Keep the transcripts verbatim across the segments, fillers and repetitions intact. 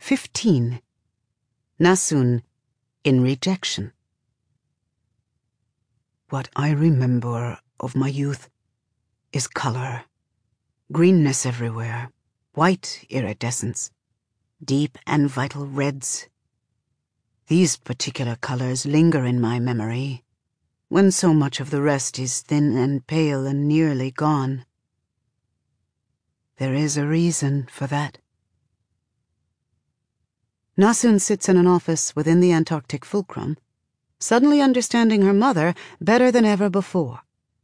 Fifteen. Nasun in rejection. What I remember of my youth is color, greenness everywhere, white iridescence, deep and vital reds. These particular colors linger in my memory, when so much of the rest is thin and pale and nearly gone. There is a reason for that. Nasun sits in an office within the Antarctic fulcrum, suddenly understanding her mother better than ever before.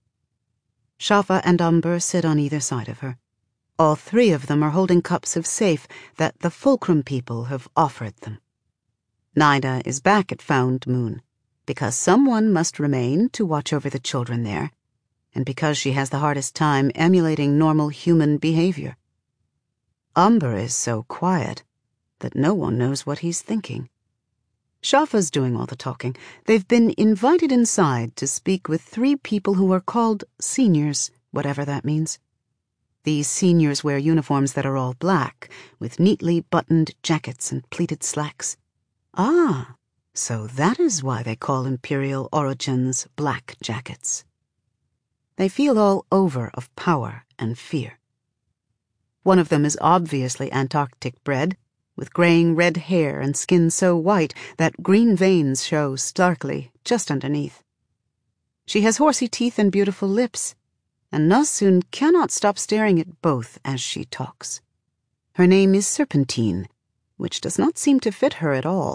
Shafa and Umber sit on either side of her. All three of them are holding cups of safe that the fulcrum people have offered them. Nida is back at Found Moon, because someone must remain to watch over the children there, and because she has the hardest time emulating normal human behavior. Umber is so quiet that no one knows what he's thinking. Shafa's doing all the talking. They've been invited inside to speak with three people who are called seniors, whatever that means. These seniors wear uniforms that are all black, with neatly buttoned jackets and pleated slacks. Ah, so that is why they call Imperial Origins black jackets. They feel all over of power and fear. One of them is obviously Antarctic bred, with graying red hair and skin so white that green veins show starkly just underneath. She has horsey teeth and beautiful lips, and Nasun cannot stop staring at both as she talks. Her name is Serpentine, which does not seem to fit her at all.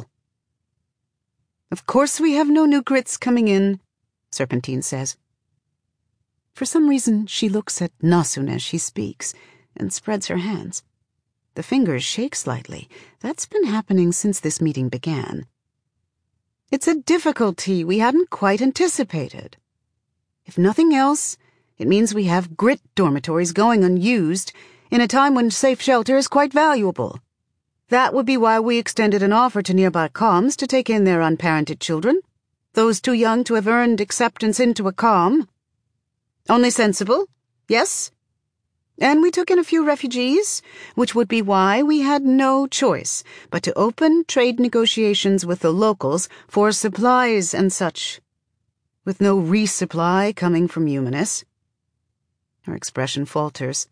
"Of course we have no new grits coming in," Serpentine says. For some reason, she looks at Nasun as she speaks and spreads her hands. The fingers shake slightly. That's been happening since this meeting began. "It's a difficulty we hadn't quite anticipated. If nothing else, it means we have grit dormitories going unused in a time when safe shelter is quite valuable. That would be why we extended an offer to nearby coms to take in their unparented children, those too young to have earned acceptance into a com. Only sensible, yes? And we took in a few refugees, which would be why we had no choice but to open trade negotiations with the locals for supplies and such, with no resupply coming from Humanus." Her expression falters.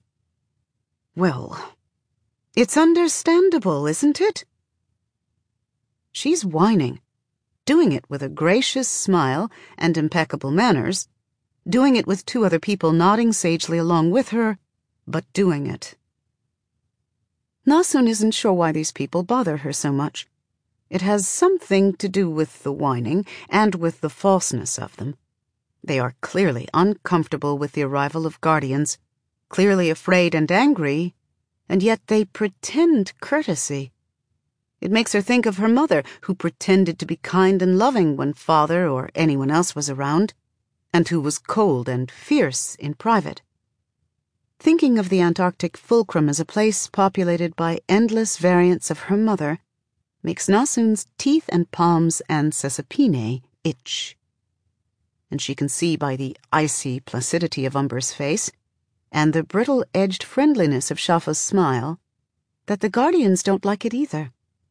"Well, it's understandable, isn't it?" She's whining, doing it with a gracious smile and impeccable manners, doing it with two other people nodding sagely along with her, but doing it. Nasun isn't sure why these people bother her so much. It has something to do with the whining and with the falseness of them. They are clearly uncomfortable with the arrival of guardians, clearly afraid and angry, and yet they pretend courtesy. It makes her think of her mother, who pretended to be kind and loving when father or anyone else was around, and who was cold and fierce in private. Thinking of the Antarctic fulcrum as a place populated by endless variants of her mother makes Nasun's teeth and palms and Sesapine itch. And she can see by the icy placidity of Umber's face and the brittle-edged friendliness of Shafa's smile that the guardians don't like it either.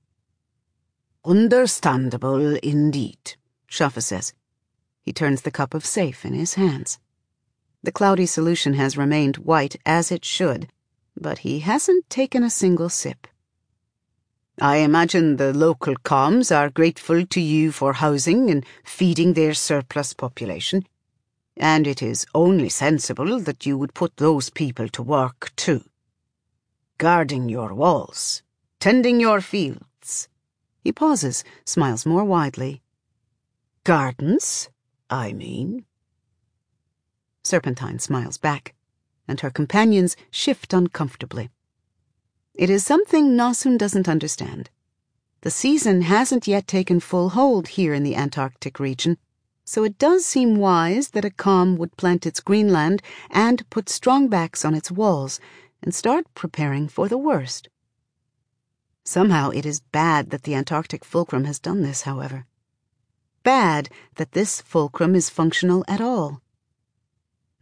"Understandable indeed," Shafa says. He turns the cup of safe in his hands. The cloudy solution has remained white as it should, but he hasn't taken a single sip. "I imagine the local coms are grateful to you for housing and feeding their surplus population, and it is only sensible that you would put those people to work too. Guarding your walls, tending your fields." He pauses, smiles more widely. "Gardens, I mean." Serpentine smiles back, and her companions shift uncomfortably. It is something Nasun doesn't understand. The season hasn't yet taken full hold here in the Antarctic region, so it does seem wise that a com would plant its Greenland and put strongbacks on its walls and start preparing for the worst. Somehow it is bad that the Antarctic fulcrum has done this, however. Bad that this fulcrum is functional at all.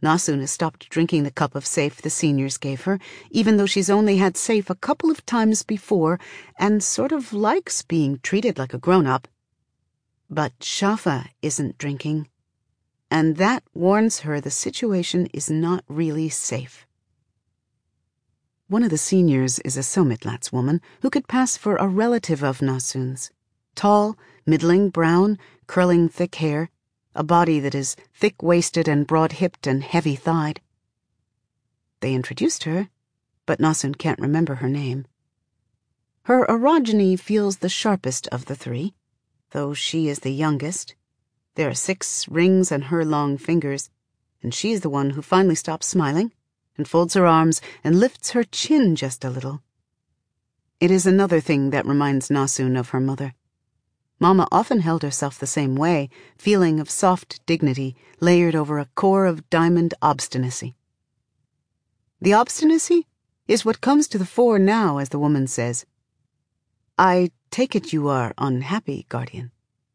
Nassun has stopped drinking the cup of safe the seniors gave her, even though she's only had safe a couple of times before and sort of likes being treated like a grown-up. But Shafa isn't drinking, and that warns her the situation is not really safe. One of the seniors is a Somitlats woman who could pass for a relative of Nassun's. Tall, middling, brown, curling thick hair, a body that is thick-waisted and broad-hipped and heavy-thighed. They introduced her, but Nassun can't remember her name. Her orogeny feels the sharpest of the three, though she is the youngest. There are six rings on her long fingers, and she's the one who finally stops smiling and folds her arms and lifts her chin just a little. It is another thing that reminds Nassun of her mother. Mama often held herself the same way, feeling of soft dignity layered over a core of diamond obstinacy. The obstinacy is what comes to the fore now, as the woman says. "I take it you are unhappy, Guardian."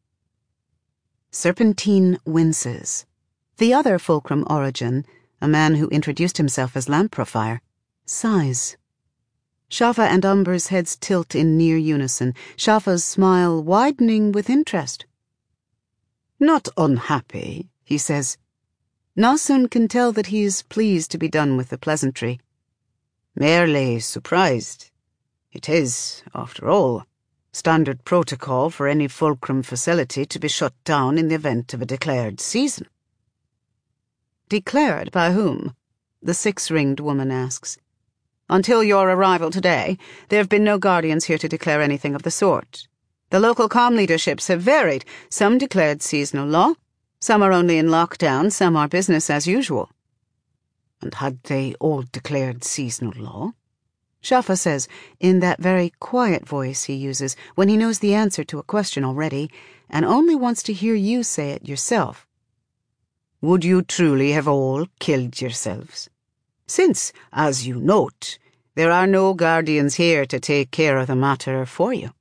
Serpentine winces. The other Fulcrum Orogen, a man who introduced himself as Lamprofire, sighs. Shafa and Umber's heads tilt in near unison, Shafa's smile widening with interest. "Not unhappy," he says. Nassun can tell that he is pleased to be done with the pleasantry. "Merely surprised. It is, after all, standard protocol for any Fulcrum facility to be shut down in the event of a declared season." "Declared by whom?" the six-ringed woman asks. "Until your arrival today, there have been no Guardians here to declare anything of the sort. The local comm leaderships have varied. Some declared seasonal law, some are only in lockdown, some are business as usual." "And had they all declared seasonal law?" Shafa says, in that very quiet voice he uses when he knows the answer to a question already, and only wants to hear you say it yourself. "Would you truly have all killed yourselves? Since, as you note, there are no Guardians here to take care of the matter for you."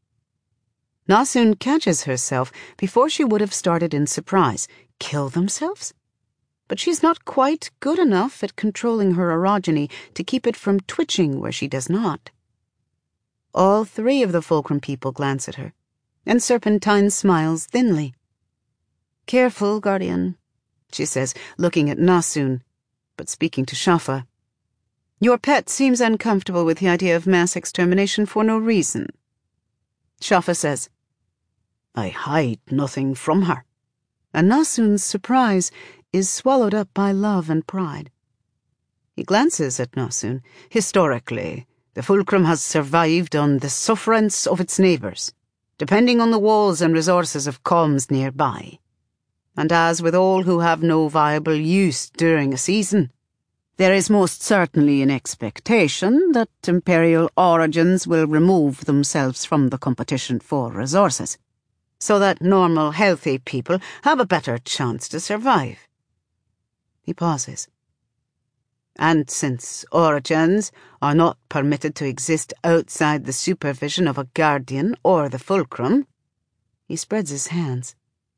Nassun catches herself before she would have started in surprise. Kill themselves? But she's not quite good enough at controlling her orogeny to keep it from twitching where she does not. All three of the Fulcrum people glance at her, and Serpentine smiles thinly. "Careful, Guardian," she says, looking at Nassun, but speaking to Shafa. "Your pet seems uncomfortable with the idea of mass extermination for no reason." Shafa says, "I hide nothing from her." And Nassun's surprise is swallowed up by love and pride. He glances at Nassun. "Historically, the Fulcrum has survived on the sufferance of its neighbours, depending on the walls and resources of comms nearby. And as with all who have no viable use during a season, there is most certainly an expectation that Imperial Orogens will remove themselves from the competition for resources, so that normal, healthy people have a better chance to survive." He pauses. "And since Orogens are not permitted to exist outside the supervision of a Guardian or the Fulcrum," he spreads his hands.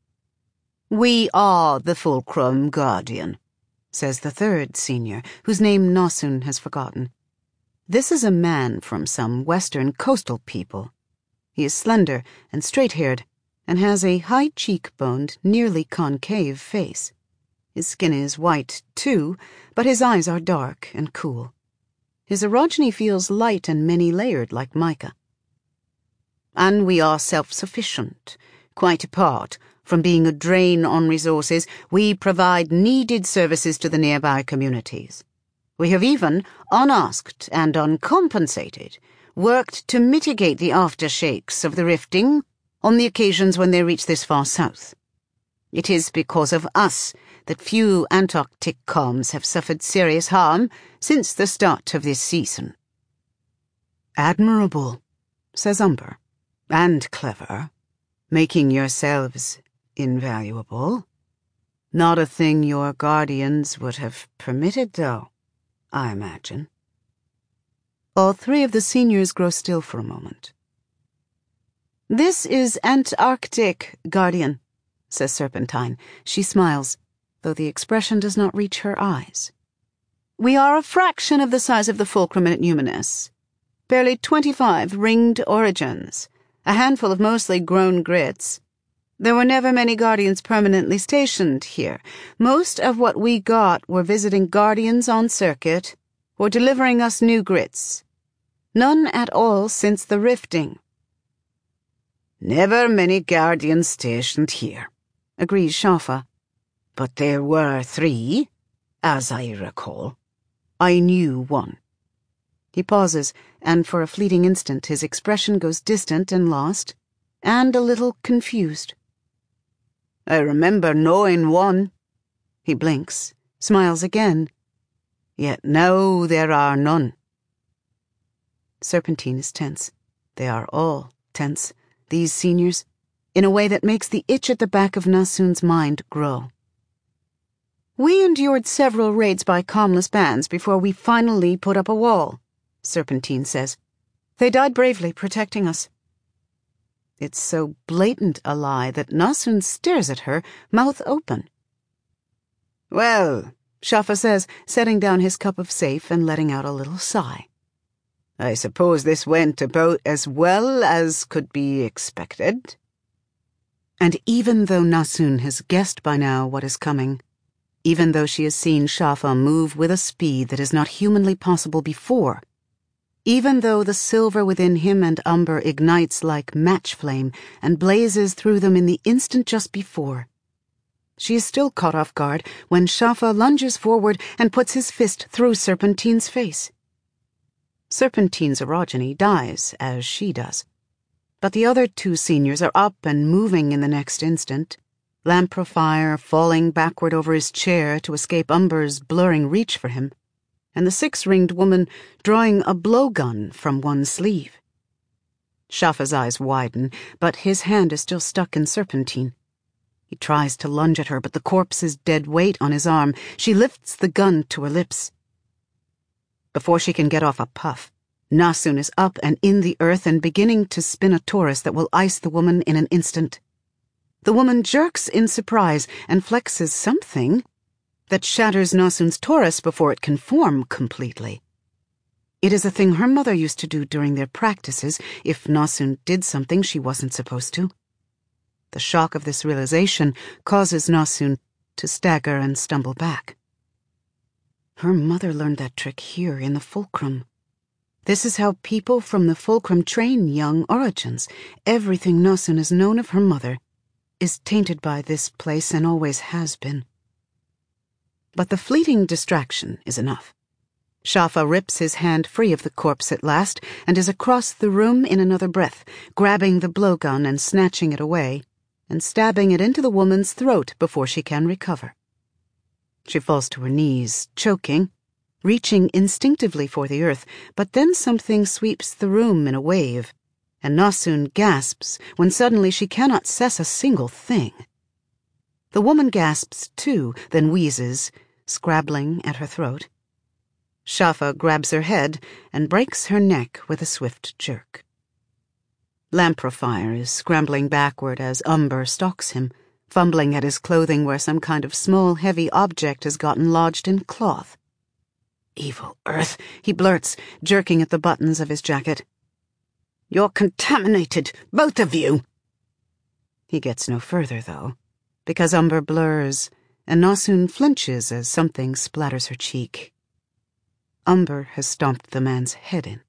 "We are the Fulcrum Guardian," says the third senior, whose name Nassun has forgotten. This is a man from some western coastal people. He is slender and straight-haired, and has a high cheekboned, nearly concave face. His skin is white, too, but his eyes are dark and cool. His orogeny feels light and many-layered like mica. "And we are self-sufficient, quite apart from being a drain on resources. We provide needed services to the nearby communities. We have even, unasked and uncompensated, worked to mitigate the aftershakes of the rifting on the occasions when they reach this far south. It is because of us that few Antarctic comms have suffered serious harm since the start of this season." "Admirable," says Umber, "and clever, making yourselves invaluable. Not a thing your Guardians would have permitted, though, I imagine." All three of the seniors grow still for a moment. "This is Antarctic, Guardian," says Serpentine. She smiles. though the expression does not reach her eyes. "We are a fraction of the size of the fulcrum at Numinous. Barely twenty-five ringed origins, a handful of mostly grown grits. There were never many guardians permanently stationed here. Most of what we got were visiting guardians on circuit or delivering us new grits. None at all since the rifting." "Never many guardians stationed here," agrees Shafa. "But there were three, as I recall. I knew one." He pauses, and for a fleeting instant his expression goes distant and lost, and a little confused. "I remember knowing one." He blinks, smiles again. "Yet now there are none." Serpentine is tense. They are all tense, these seniors, in a way that makes the itch at the back of Nassoon's mind grow. "We endured several raids by comless bands before we finally put up a wall," Serpentine says. "They died bravely protecting us." It's so blatant a lie that Nassoon stares at her, mouth open. "Well," Shafa says, setting down his cup of safe and letting out a little sigh. "I suppose this went about as well as could be expected." And even though Nassoon has guessed by now what is coming, even though she has seen Shafa move with a speed that is not humanly possible before, even though the silver within him and Umber ignites like match flame and blazes through them in the instant just before, she is still caught off guard when Shafa lunges forward and puts his fist through Serpentine's face. Serpentine's orogeny dies, as she does. But the other two seniors are up and moving in the next instant, Lamprofire falling backward over his chair to escape Umber's blurring reach for him, and the six-ringed woman drawing a blowgun from one sleeve. Shafa's eyes widen, but his hand is still stuck in Serpentine. He tries to lunge at her, but the corpse's dead weight on his arm. She lifts the gun to her lips. Before she can get off a puff, Nassoon is up and in the earth and beginning to spin a torus that will ice the woman in an instant. The woman jerks in surprise and flexes something that shatters Nassoon's torus before it can form completely. It is a thing her mother used to do during their practices if Nassoon did something she wasn't supposed to. The shock of this realization causes Nassoon to stagger and stumble back. Her mother learned that trick here in the fulcrum. This is how people from the fulcrum train young origins. Everything Nassoon has known of her mother is tainted by this place and always has been. But the fleeting distraction is enough. Shafa rips his hand free of the corpse at last and is across the room in another breath, grabbing the blowgun and snatching it away, and stabbing it into the woman's throat before she can recover. She falls to her knees, choking, reaching instinctively for the earth, but then something sweeps the room in a wave, and Nassoon gasps when suddenly she cannot cess a single thing. The woman gasps too, then wheezes, scrabbling at her throat. Shafa grabs her head and breaks her neck with a swift jerk. Lamprofire is scrambling backward as Umber stalks him, fumbling at his clothing where some kind of small, heavy object has gotten lodged in cloth. "Evil earth," he blurts, jerking at the buttons of his jacket. "You're contaminated, both of you." He gets no further, though, because Umber blurs, and Nassoon flinches as something splatters her cheek. Umber has stomped the man's head in.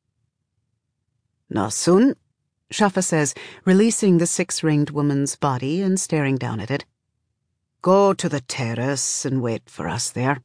"Nassoon," Shafa says, releasing the six-ringed woman's body and staring down at it. "Go to the terrace and wait for us there."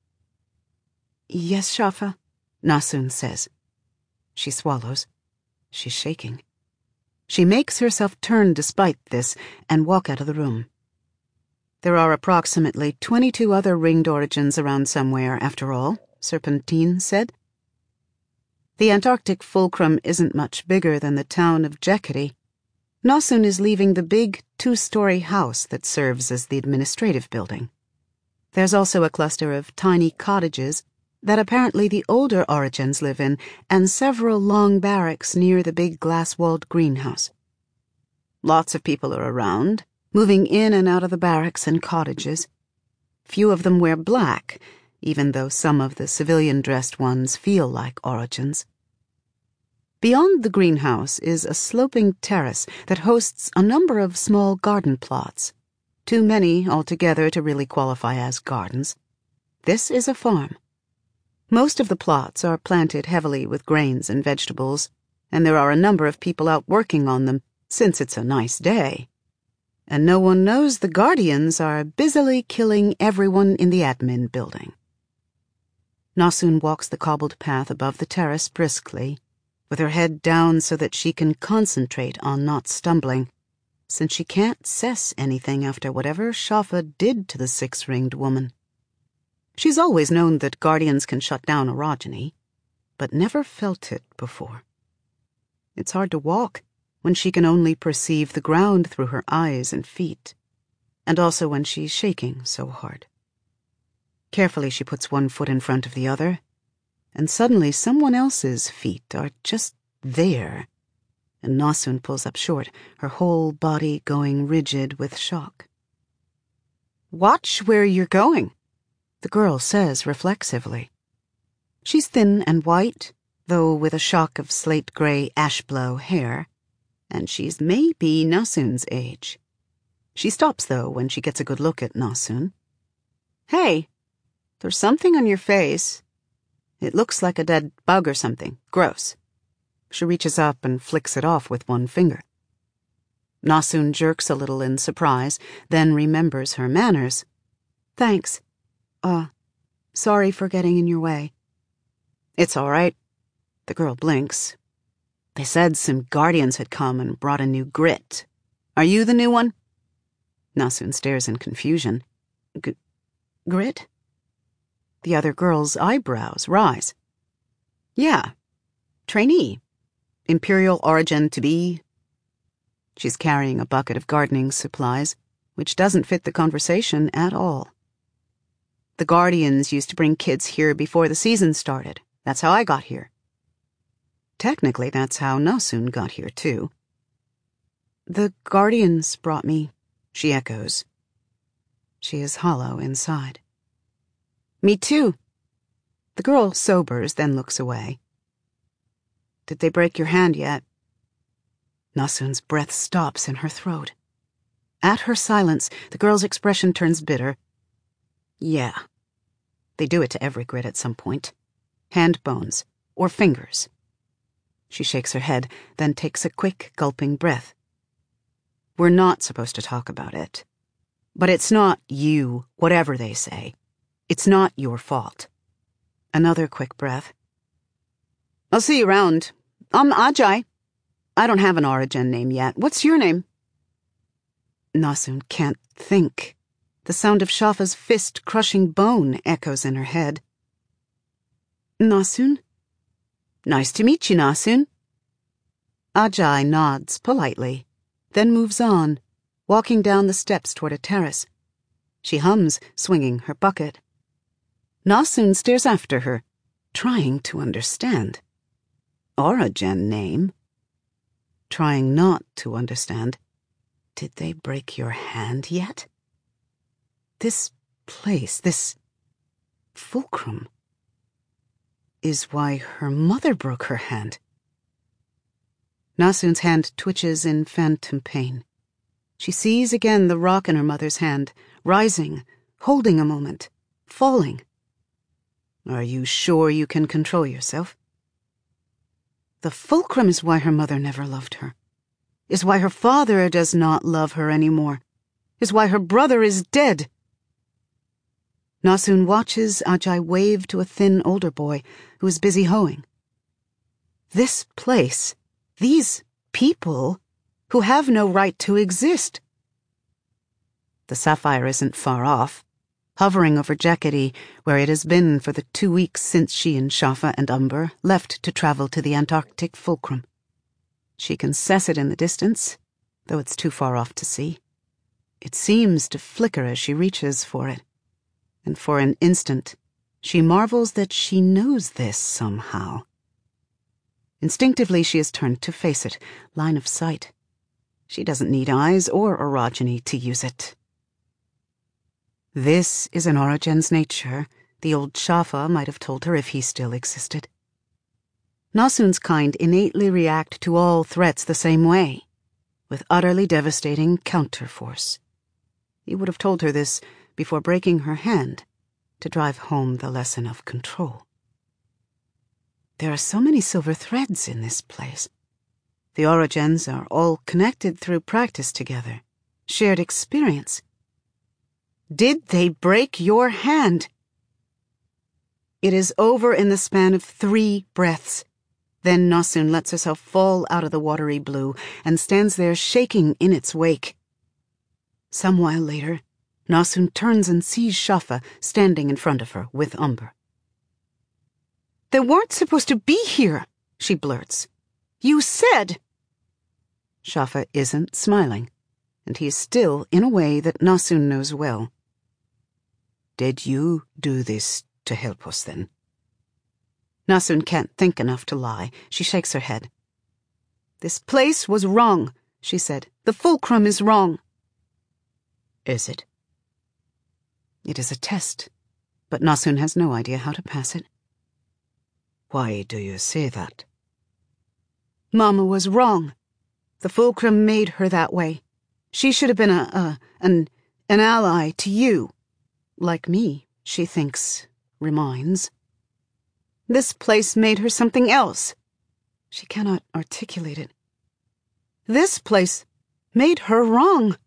"Yes, Shafa," Nassoon says. She swallows. She's shaking. She makes herself turn despite this and walk out of the room. There are approximately twenty-two other ringed origins around somewhere, after all, Serpentine said. The Antarctic fulcrum isn't much bigger than the town of Jeketi. Nassoon is leaving the big two-story house that serves as the administrative building. There's also a cluster of tiny cottages that apparently the older origins live in, and several long barracks near the big glass-walled greenhouse. Lots of people are around, moving in and out of the barracks and cottages. Few of them wear black, even though some of the civilian-dressed ones feel like Origins. Beyond the greenhouse is a sloping terrace that hosts a number of small garden plots, too many altogether to really qualify as gardens. This is a farm. Most of the plots are planted heavily with grains and vegetables, and there are a number of people out working on them, since it's a nice day. And no one knows the Guardians are busily killing everyone in the admin building. Nasun walks the cobbled path above the terrace briskly, with her head down so that she can concentrate on not stumbling, since she can't cess anything after whatever Shafa did to the six-ringed woman. She's always known that Guardians can shut down orogeny, but never felt it before. It's hard to walk when she can only perceive the ground through her eyes and feet, and also when she's shaking so hard. Carefully she puts one foot in front of the other, and suddenly someone else's feet are just there, and Nasun pulls up short, her whole body going rigid with shock. "Watch where you're going," the girl says reflexively. She's thin and white, though with a shock of slate-gray ash-blow hair, and she's maybe Nasun's age. She stops, though, when she gets a good look at Nasun. "Hey, there's something on your face. It looks like a dead bug or something. Gross." She reaches up and flicks it off with one finger. Nasun jerks a little in surprise, then remembers her manners. "Thanks. Uh, sorry for getting in your way." "It's all right." The girl blinks. "They said some Guardians had come and brought a new grit. Are you the new one?" Nasun stares in confusion. G- Grit? The other girl's eyebrows rise. "Yeah. Trainee. Imperial Origin to be." She's carrying a bucket of gardening supplies, which doesn't fit the conversation at all. "The Guardians used to bring kids here before the season started. That's how I got here." Technically, that's how Nasun got here, too. "The Guardians brought me," she echoes. She is hollow inside. "Me too." The girl sobers, then looks away. "Did they break your hand yet?" Nasun's breath stops in her throat. At her silence, the girl's expression turns bitter. "Yeah. They do it to every grit at some point. Hand bones, or fingers." She shakes her head, then takes a quick, gulping breath. "We're not supposed to talk about it. But it's not you, whatever they say. It's not your fault." Another quick breath. "I'll see you around. I'm Ajay. I don't have an Origin name yet. What's your name?" Nasun can't think. The sound of Shafa's fist crushing bone echoes in her head. "Nasun?" "Nice to meet you, Nasun." Ajay nods politely, then moves on, walking down the steps toward a terrace. She hums, swinging her bucket. Nasun stares after her, trying to understand. Origin name? Trying not to understand. Did they break your hand yet? This place, this fulcrum, is why her mother broke her hand. Nasun's hand twitches in phantom pain. She sees again the rock in her mother's hand, rising, holding a moment, falling. Are you sure you can control yourself? The fulcrum is why her mother never loved her, is why her father does not love her anymore, is why her brother is dead. Nasun watches Ajay wave to a thin older boy who is busy hoeing. This place, these people, who have no right to exist. The sapphire isn't far off, hovering over Jeketi, where it has been for the two weeks since she and Shafa and Umber left to travel to the Antarctic fulcrum. She can sense it in the distance, though it's too far off to see. It seems to flicker as she reaches for it, and for an instant she marvels that she knows this somehow. Instinctively she has turned to face it, line of sight. She doesn't need eyes or orogeny to use it. This is in Origen's nature, the old Shafa might have told her if he still existed. Nasun's kind innately react to all threats the same way, with utterly devastating counterforce. He would have told her this before breaking her hand to drive home the lesson of control. There are so many silver threads in this place. The Origens are all connected through practice together, shared experience. Did they break your hand? It is over in the span of three breaths. Then Nasun lets herself fall out of the watery blue and stands there shaking in its wake. Some while later, Nasun turns and sees Shafa standing in front of her with Umber. "They weren't supposed to be here," she blurts. "You said—" Shafa isn't smiling, and he is still in a way that Nasun knows well. "Did you do this to help us, then?" Nasun can't think enough to lie. She shakes her head. "This place was wrong," she said. "The fulcrum is wrong." "Is it?" It is a test, but Nasun has no idea how to pass it. "Why do you say that?" "Mama was wrong. The fulcrum made her that way. She should have been a, a an, an ally to you. Like me, she thinks, reminds. This place made her something else. She cannot articulate it. This place made her wrong."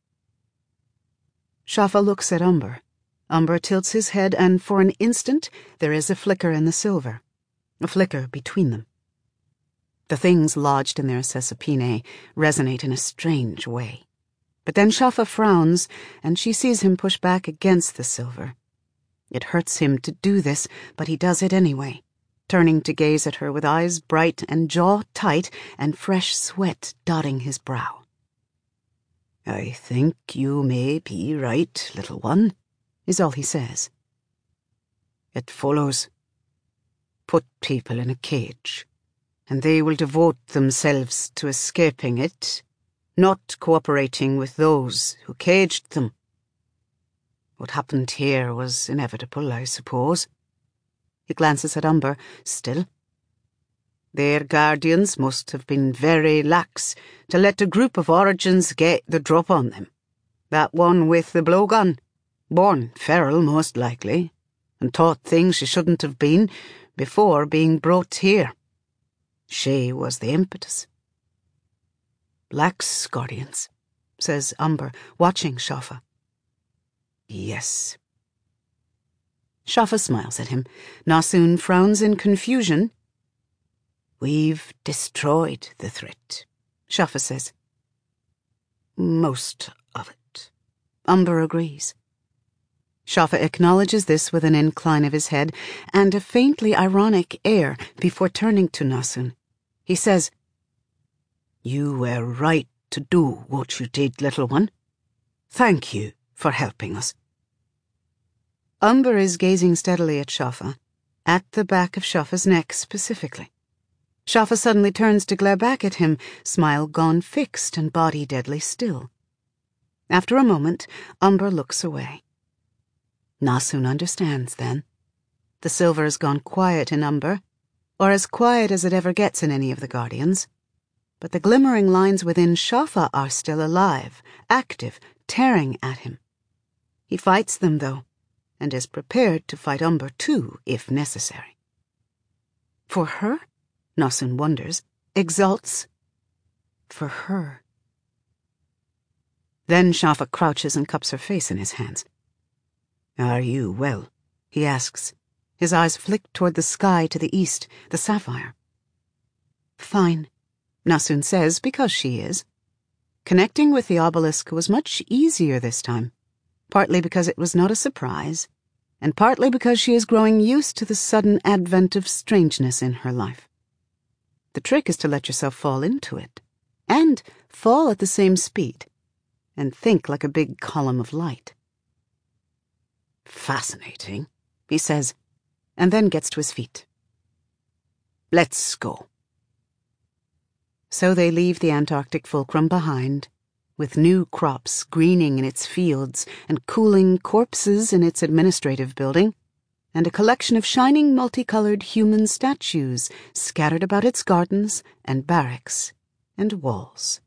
Shafa looks at Umber. Umber tilts his head, and for an instant there is a flicker in the silver. A flicker between them. The things lodged in their sesapine resonate in a strange way. But then Shafa frowns, and she sees him push back against the silver. It hurts him to do this, but he does it anyway, turning to gaze at her with eyes bright and jaw tight and fresh sweat dotting his brow. "I think you may be right, little one," is all he says. "It follows. Put people in a cage, and they will devote themselves to escaping it, not cooperating with those who caged them. What happened here was inevitable, I suppose." He glances at Umber, still. "Their guardians must have been very lax to let a group of Origens get the drop on them. That one with the blowgun, born feral most likely, and taught things she shouldn't have been before being brought here. She was the impetus." "Black's guardians," says Umber, watching Shafa. "Yes." Shafa smiles at him. Nasun frowns in confusion. "We've destroyed the threat," Shafa says. "Most of it," Umber agrees. Shafa acknowledges this with an incline of his head and a faintly ironic air before turning to Nasun. He says, "You were right to do what you did, little one. Thank you for helping us." Umber is gazing steadily at Shafa, at the back of Shafa's neck specifically. Shafa suddenly turns to glare back at him, smile gone fixed and body deadly still. After a moment, Umber looks away. Nasun understands then. The silver has gone quiet in Umber, or as quiet as it ever gets in any of the Guardians. But the glimmering lines within Shafa are still alive, active, tearing at him. He fights them, though, and is prepared to fight Umber too, if necessary. For her? Nasun wonders, exults. For her. Then Shafa crouches and cups her face in his hands. "Are you well?" he asks. His eyes flick toward the sky to the east, the sapphire. "Fine," Nasun says, because she is. Connecting with the obelisk was much easier this time, partly because it was not a surprise, and partly because she is growing used to the sudden advent of strangeness in her life. The trick is to let yourself fall into it, and fall at the same speed, and think like a big column of light. "Fascinating," he says, and then gets to his feet. "Let's go." So they leave the Antarctic fulcrum behind, with new crops greening in its fields and cooling corpses in its administrative building, and a collection of shining multicolored human statues scattered about its gardens and barracks and walls.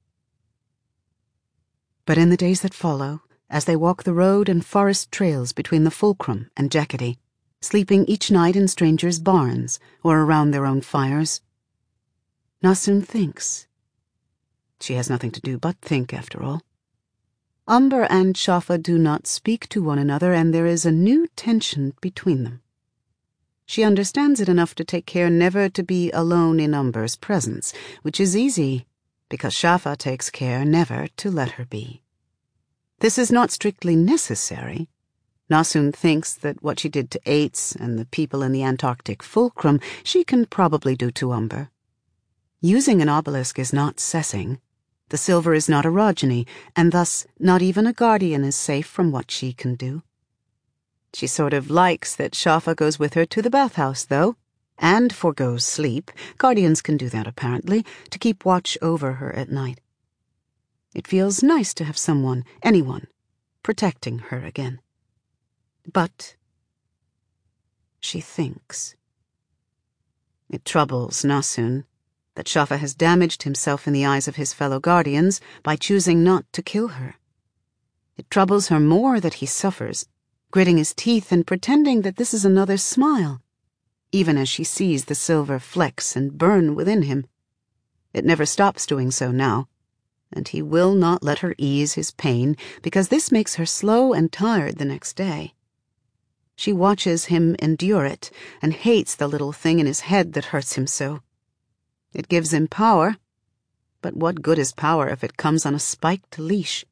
But in the days that follow, as they walk the road and forest trails between the Fulcrum and Jeketi, sleeping each night in strangers' barns or around their own fires, Nassun thinks. She has nothing to do but think, after all. Umber and Shafa do not speak to one another, and there is a new tension between them. She understands it enough to take care never to be alone in Umber's presence, which is easy, because Shafa takes care never to let her be. This is not strictly necessary. Nassun thinks that what she did to Eights and the people in the Antarctic Fulcrum she can probably do to Umber. Using an obelisk is not cessing. The silver is not orogeny, and thus not even a guardian is safe from what she can do. She sort of likes that Shafa goes with her to the bathhouse, though, and forgoes sleep. Guardians can do that, apparently, to keep watch over her at night. It feels nice to have someone, anyone, protecting her again. But she thinks. It troubles Nassun that Shafa has damaged himself in the eyes of his fellow guardians by choosing not to kill her. It troubles her more that he suffers, gritting his teeth and pretending that this is another smile, even as she sees the silver flex and burn within him. It never stops doing so now, and he will not let her ease his pain, because this makes her slow and tired the next day. She watches him endure it, and hates the little thing in his head that hurts him so. It gives him power, but what good is power if it comes on a spiked leash?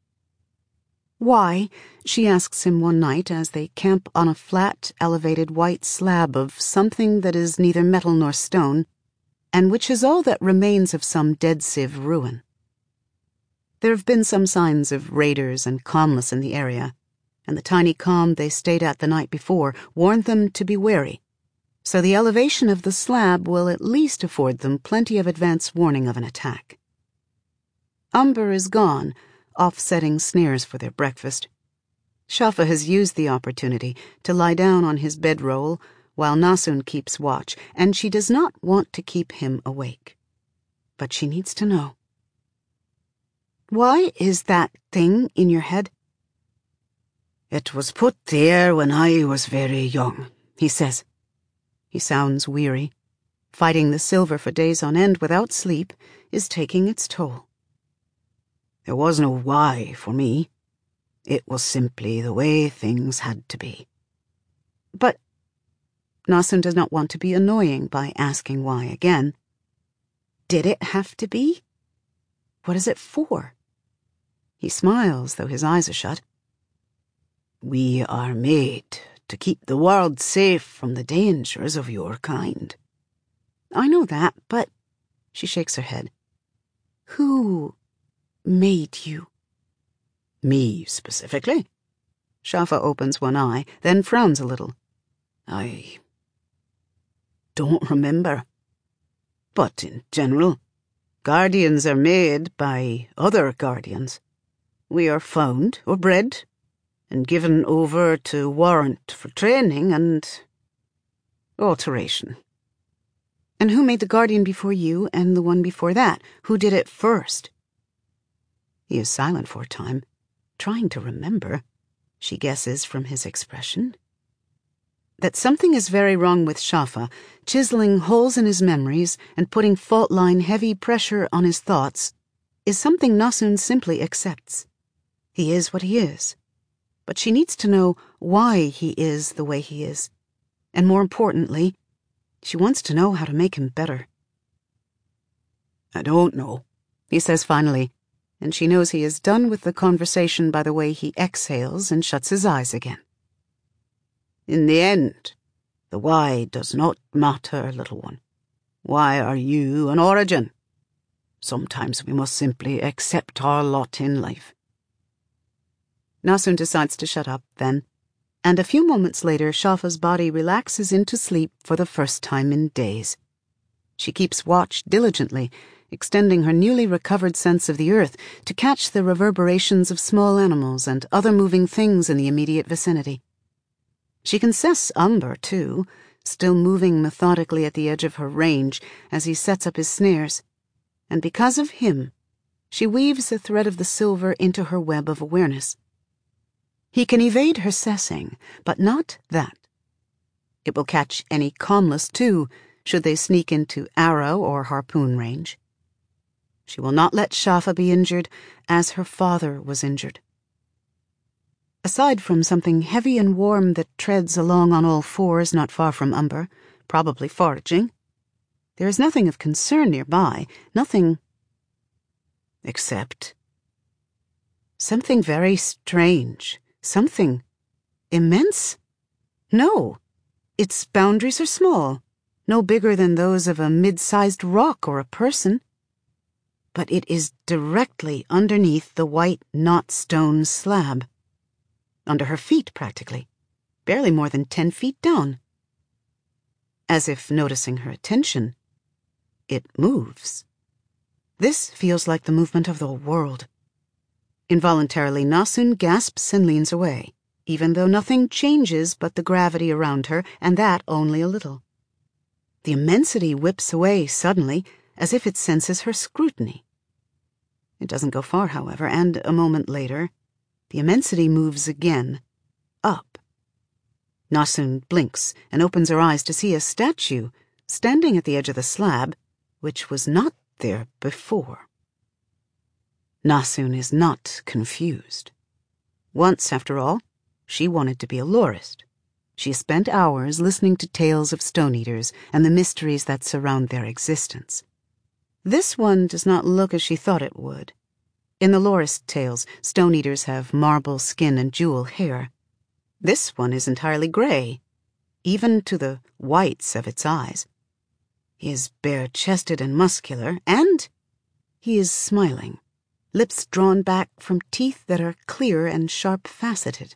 Why, she asks him one night as they camp on a flat, elevated white slab of something that is neither metal nor stone, and which is all that remains of some dead civ ruin. There have been some signs of raiders and calmness in the area, and the tiny calm they stayed at the night before warned them to be wary. So the elevation of the slab will at least afford them plenty of advance warning of an attack. Umber is gone, off setting snares for their breakfast. Shafa has used the opportunity to lie down on his bedroll while Nassun keeps watch, and she does not want to keep him awake. But she needs to know. Why is that thing in your head? It was put there when I was very young, he says. He sounds weary. Fighting the silver for days on end without sleep is taking its toll. There was no why for me. It was simply the way things had to be. But Nassun does not want to be annoying by asking why again. Did it have to be? What is it for? He smiles, though his eyes are shut. We are made to keep the world safe from the dangers of your kind. I know that, but... She shakes her head. Who made you? Me, specifically? Shafa opens one eye, then frowns a little. I don't remember. But in general, guardians are made by other guardians. We are found or bred and given over to warrant for training and alteration. And who made the guardian before you and the one before that? Who did it first? He is silent for a time, trying to remember, she guesses from his expression. That something is very wrong with Shafa, chiseling holes in his memories and putting fault-line heavy pressure on his thoughts, is something Nassun simply accepts. He is what he is. But she needs to know why he is the way he is. And more importantly, she wants to know how to make him better. I don't know, he says finally, and she knows he is done with the conversation by the way he exhales and shuts his eyes again. In the end, the why does not matter, little one. Why are you an origin? Sometimes we must simply accept our lot in life. Nassun decides to shut up, then, and a few moments later Shafa's body relaxes into sleep for the first time in days. She keeps watch diligently, extending her newly recovered sense of the earth to catch the reverberations of small animals and other moving things in the immediate vicinity. She can sense Umber, too, still moving methodically at the edge of her range as he sets up his snares, and because of him, she weaves a thread of the silver into her web of awareness. He can evade her sessing, but not that. It will catch any calmless, too, should they sneak into arrow or harpoon range. She will not let Shafa be injured as her father was injured. Aside from something heavy and warm that treads along on all fours not far from Umber, probably foraging, there is nothing of concern nearby, nothing except something very strange, something immense. No, its boundaries are small, no bigger than those of a mid-sized rock or a person. But it is directly underneath the white knot-stone slab. Under her feet, practically, barely more than ten feet down. As if noticing her attention, it moves. This feels like the movement of the world. Involuntarily, Nasun gasps and leans away, even though nothing changes but the gravity around her, and that only a little. The immensity whips away suddenly, as if it senses her scrutiny. It doesn't go far, however, and a moment later, the immensity moves again, up. Nasun blinks and opens her eyes to see a statue standing at the edge of the slab, which was not there before. Nasun is not confused. Once, after all, she wanted to be a lorist. She spent hours listening to tales of stone-eaters and the mysteries that surround their existence. This one does not look as she thought it would. In the lorist tales, stone-eaters have marble skin and jewel hair. This one is entirely gray, even to the whites of its eyes. He is bare-chested and muscular, and he is smiling, lips drawn back from teeth that are clear and sharp-faceted.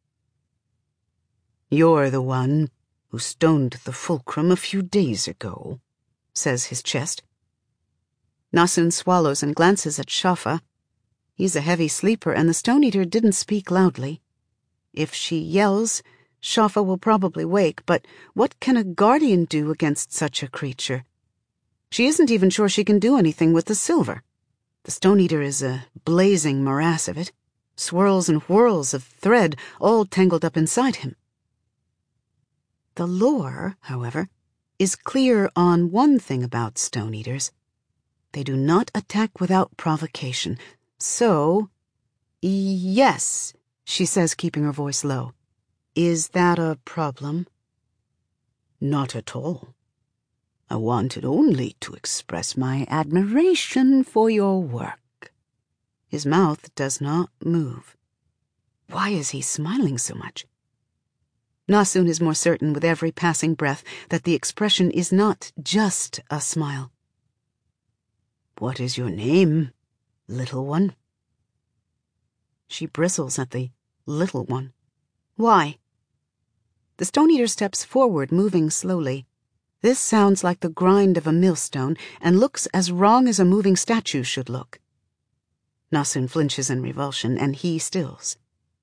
"You're the one who stoned the fulcrum a few days ago," says his chest. Nasun swallows and glances at Shafa. He's a heavy sleeper, and the stone-eater didn't speak loudly. If she yells, Shafa will probably wake, but what can a guardian do against such a creature? She isn't even sure she can do anything with the silver. The stone-eater is a blazing morass of it, swirls and whirls of thread all tangled up inside him. The lore, however, is clear on one thing about stone-eaters. They do not attack without provocation. So, yes, she says, keeping her voice low. Is that a problem? Not at all. I wanted only to express my admiration for your work. His mouth does not move. Why is he smiling so much? Nasun is more certain with every passing breath that the expression is not just a smile. What is your name, little one? She bristles at the little one. Why? The stone-eater steps forward, moving slowly. This sounds like the grind of a millstone and looks as wrong as a moving statue should look. Nasun flinches in revulsion, and he stills.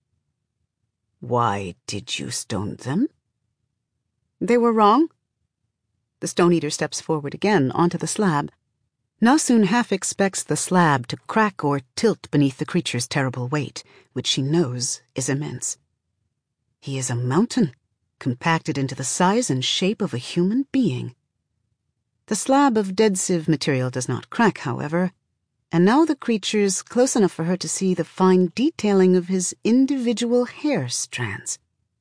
Why did you stone them? They were wrong. The stone-eater steps forward again onto the slab. Nasun half expects the slab to crack or tilt beneath the creature's terrible weight, which she knows is immense. He is a mountain, compacted into the size and shape of a human being. The slab of dead sieve material does not crack, however, and now the creature's close enough for her to see the fine detailing of his individual hair strands.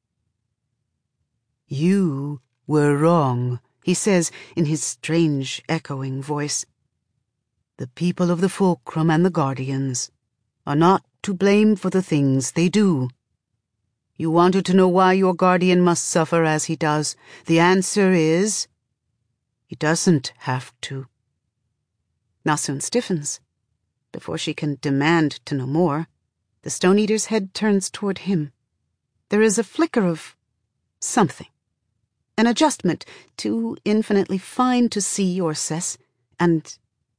You were wrong, he says in his strange, echoing voice. The people of the Fulcrum and the Guardians are not to blame for the things they do. You wanted to know why your guardian must suffer as he does. The answer is, he doesn't have to. Nasun stiffens. Before she can demand to know more, the stone-eater's head turns toward him. There is a flicker of something, an adjustment too infinitely fine to see or assess, and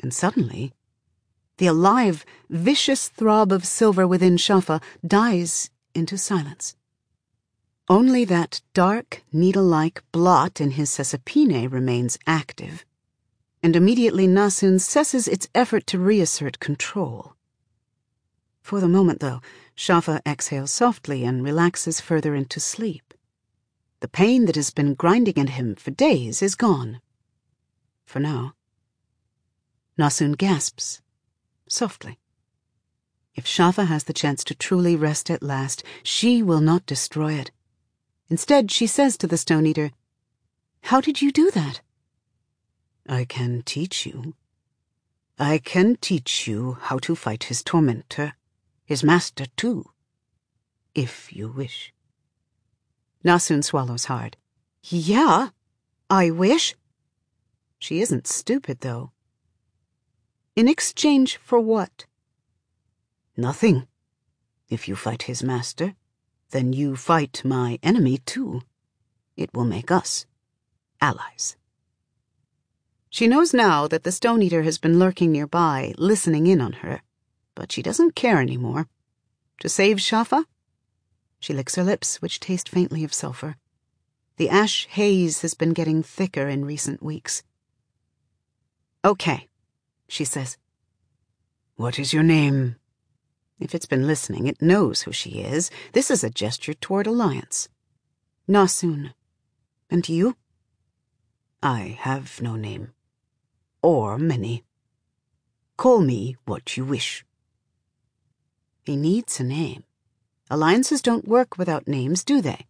And suddenly, the alive, vicious throb of silver within Shafa dies into silence. Only that dark, needle-like blot in his sesapine remains active, and immediately Nasun cesses its effort to reassert control. For the moment, though, Shafa exhales softly and relaxes further into sleep. The pain that has been grinding at him for days is gone. For now. Nasun gasps, softly. If Shafa has the chance to truly rest at last, she will not destroy it. Instead, she says to the Stone Eater, "How did you do that?" "I can teach you. I can teach you how to fight his tormentor, his master too, if you wish." Nasun swallows hard. "Yeah, I wish." She isn't stupid, though. In exchange for what? Nothing. If you fight his master, then you fight my enemy too. It will make us allies. She knows now that the Stone Eater has been lurking nearby, listening in on her, but she doesn't care anymore. To save Shafa? She licks her lips, which taste faintly of sulfur. The ash haze has been getting thicker in recent weeks. "Okay," she says. "What is your name?" If it's been listening, it knows who she is. This is a gesture toward alliance. "Nasun. And you?" "I have no name. Or many. Call me what you wish." He needs a name. Alliances don't work without names, do they?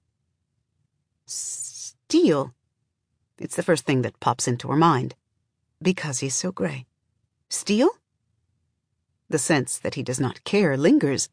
Steel. It's the first thing that pops into her mind. Because he's so gray. Steel? The sense that he does not care lingers.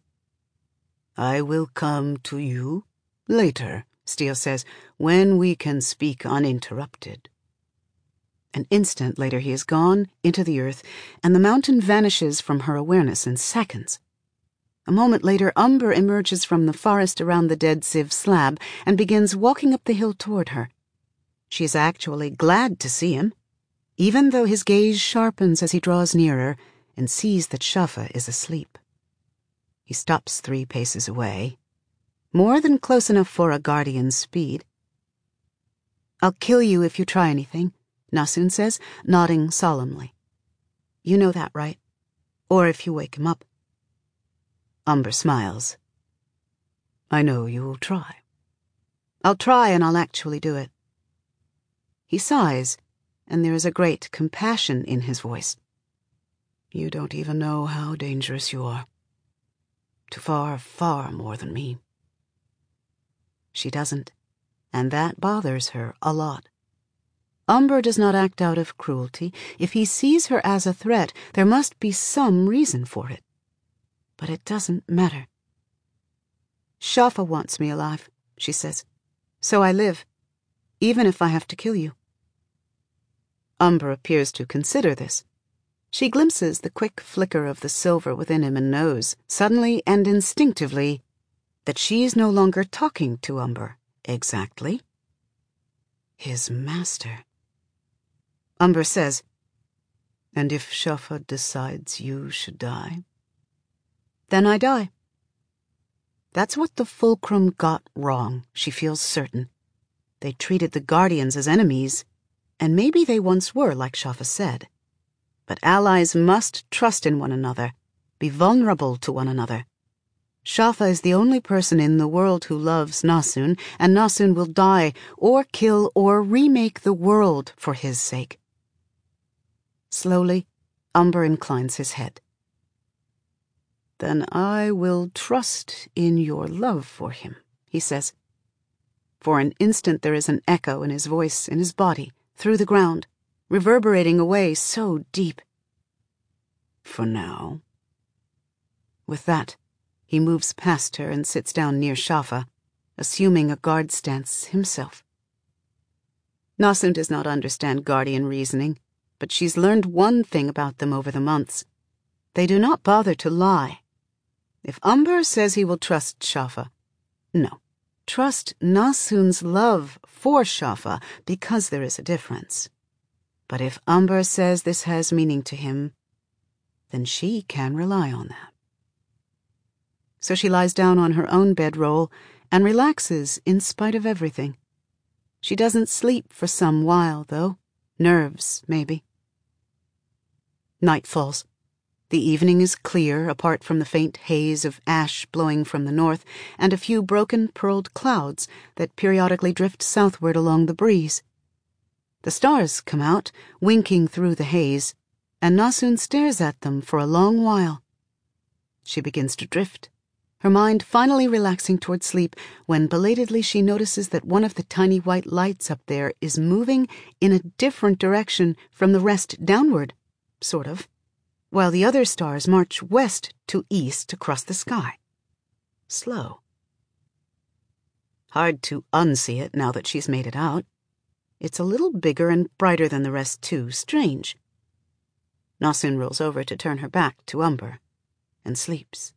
"I will come to you later," Steel says, "when we can speak uninterrupted." An instant later he is gone into the earth, and the mountain vanishes from her awareness in seconds. A moment later, Umber emerges from the forest around the dead Civ slab and begins walking up the hill toward her. She is actually glad to see him, even though his gaze sharpens as he draws nearer and sees that Shafa is asleep. He stops three paces away, more than close enough for a guardian's speed. "I'll kill you if you try anything," Nasun says, nodding solemnly. "You know that, right? Or if you wake him up." Umber smiles. "I know you'll try." "I'll try and I'll actually do it." He sighs, and there is a great compassion in his voice. "You don't even know how dangerous you are. To far, far more than me." She doesn't, and that bothers her a lot. Umber does not act out of cruelty. If he sees her as a threat, there must be some reason for it. But it doesn't matter. "Shafa wants me alive," she says. "So I live, even if I have to kill you." Umber appears to consider this. She glimpses the quick flicker of the silver within him and knows, suddenly and instinctively, that she is no longer talking to Umber. Exactly. His master. Umber says, "And if Shafa decides you should die?" "Then I die." That's what the Fulcrum got wrong, she feels certain. They treated the Guardians as enemies, and maybe they once were, like Shafa said. But allies must trust in one another, be vulnerable to one another. Shafa is the only person in the world who loves Nasun, and Nasun will die, or kill, or remake the world for his sake. Slowly, Umber inclines his head. "Then I will trust in your love for him," he says. For an instant there is an echo in his voice, in his body, through the ground, reverberating away so deep. "For now." With that, he moves past her and sits down near Shafa, assuming a guard stance himself. Nasun does not understand Guardian reasoning, but she's learned one thing about them over the months. They do not bother to lie. If Umber says he will trust Shafa, no, trust Nasun's love for Shafa, because there is a difference. But if Umber says this has meaning to him, then she can rely on that. So she lies down on her own bedroll and relaxes in spite of everything. She doesn't sleep for some while, though. Nerves, maybe. Night falls. The evening is clear, apart from the faint haze of ash blowing from the north and a few broken, pearled clouds that periodically drift southward along the breeze. The stars come out, winking through the haze, and Nasun stares at them for a long while. She begins to drift, her mind finally relaxing toward sleep when belatedly she notices that one of the tiny white lights up there is moving in a different direction from the rest downward, sort of, while the other stars march west to east across the sky. Slow. Hard to unsee it now that she's made it out. It's a little bigger and brighter than the rest, too. Strange. Nasun rolls over to turn her back to Umber and sleeps.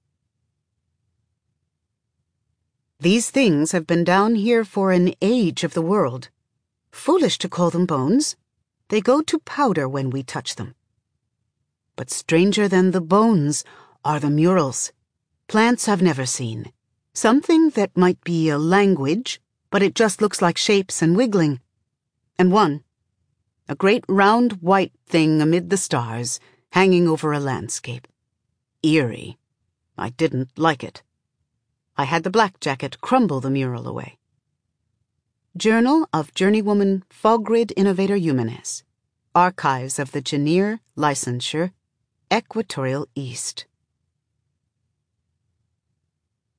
These things have been down here for an age of the world. Foolish to call them bones. They go to powder when we touch them. But stranger than the bones are the murals. Plants I've never seen. Something that might be a language, but it just looks like shapes and wiggling. And one, a great round white thing amid the stars, hanging over a landscape. Eerie. I didn't like it. I had the black jacket crumble the mural away. Journal of Journeywoman Fogrid Innovator Humanis. Archives of the Janir Licensure, Equatorial East.